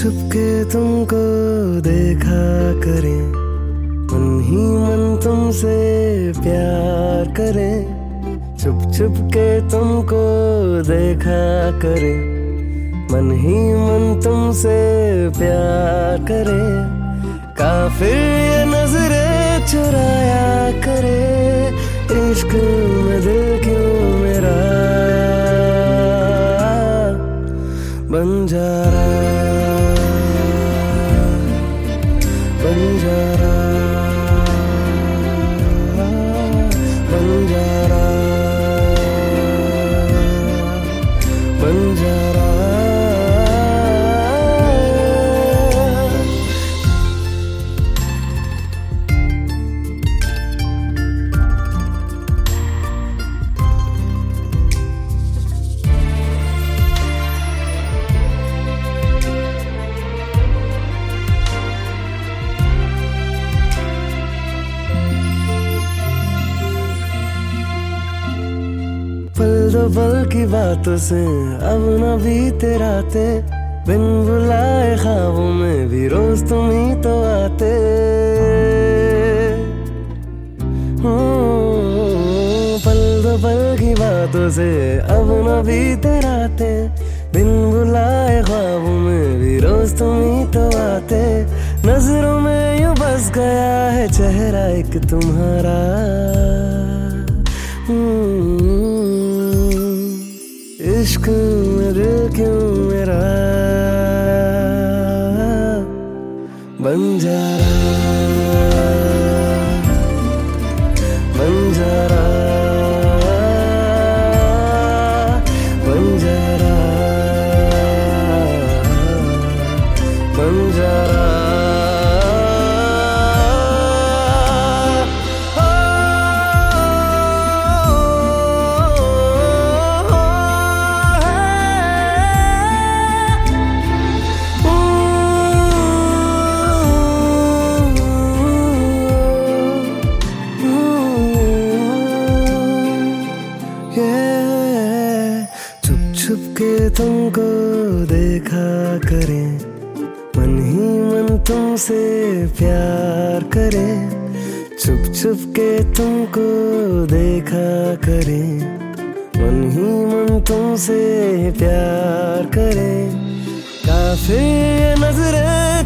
छुप के तुमको देखा करे, मन ही मन तुमसे प्यार करे। छुप छुप के तुमको देखा करे, मन ही मन तुमसे प्यार करे। काफिर ये नजरें चुराया करे, इश्क में दिल क्यों मेरा बंजारा बंजारा बंजारा बंजारा। पल दो पल की बातों से अब न बीते राते, बिन बुलाए ख्वाबों में भी रोज तुम ही तो आते। पल दो पल की बातों से अब न बीते राते, बिन बुलाए ख्वाबों में भी रोज तुम ही तो आते। नजरों में यूं बस गया है चेहरा एक तुम्हारा, इश्क में दिल क्यों मेरा बंजारा बंजारा बंजारा बंजारा। छुप छुप के तुमको देखा करे, मन ही मन तुमसे प्यार करे। छुप छुप के तुमको देखा करे, मन ही मन तुमसे प्यार करे। काफिर ये नजरें